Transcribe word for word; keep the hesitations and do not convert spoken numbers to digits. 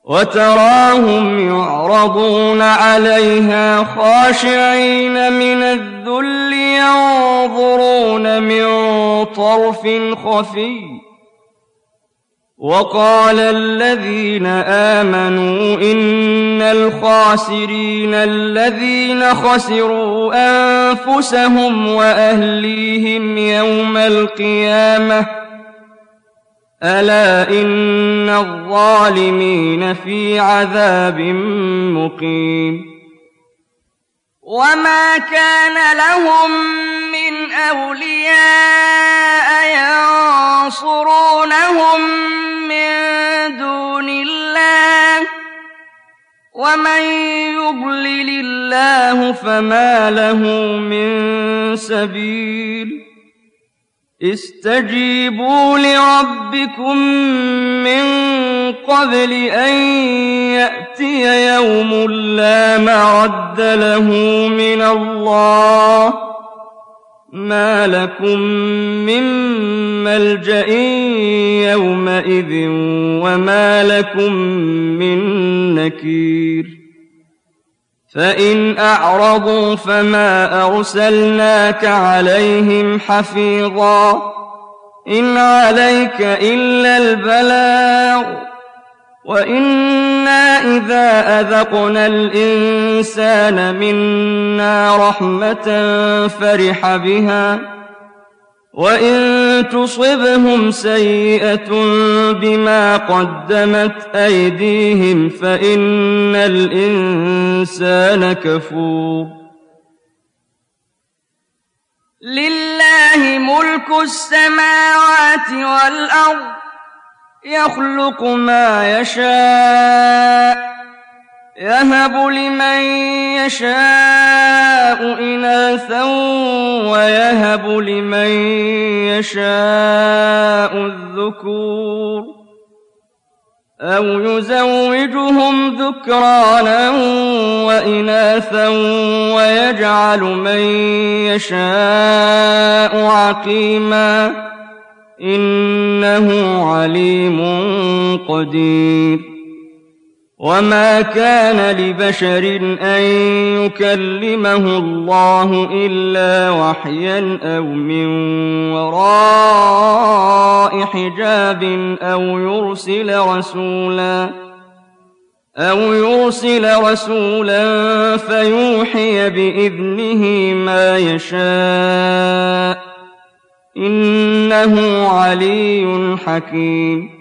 وتراهم يعرضون عليها خاشعين من الذل ينظرون من طرف خفي. وقال الذين آمنوا إن الخاسرين الذين خسروا أنفسهم وأهليهم يوم القيامة ألا إن الظالمين في عذاب مقيم. وما كان لهم من أولياء ينصرونهم من دون الله ومن يضلل الله فما له من سبيل. استجيبوا لربكم من قبل أن يأتي يوم لا مرد له من الله ما لكم من ملجأ يومئذ وما لكم من نكير. فإن أعرضوا فما أرسلناك عليهم حفيظا إن عليك إلا البلاغ وإنا إذا أذقنا الإنسان منا رحمة فرح بها وإن تصبهم سيئة بما قدمت أيديهم فإن الإنسان كفور. لله ملك السماوات والأرض يخلق ما يشاء يهب لمن يشاء إناثا ويهب لمن يشاء الذكور أو يزوجهم ذكرانا وإناثا ويجعل من يشاء عقيما إنه عليم قدير. وما كان لبشر أن يكلمه الله إلا وحيا أو من وراء حجاب أو يرسل رسولا أو يرسل رسولا فيوحي بإذنه ما يشاء إنه علي حكيم.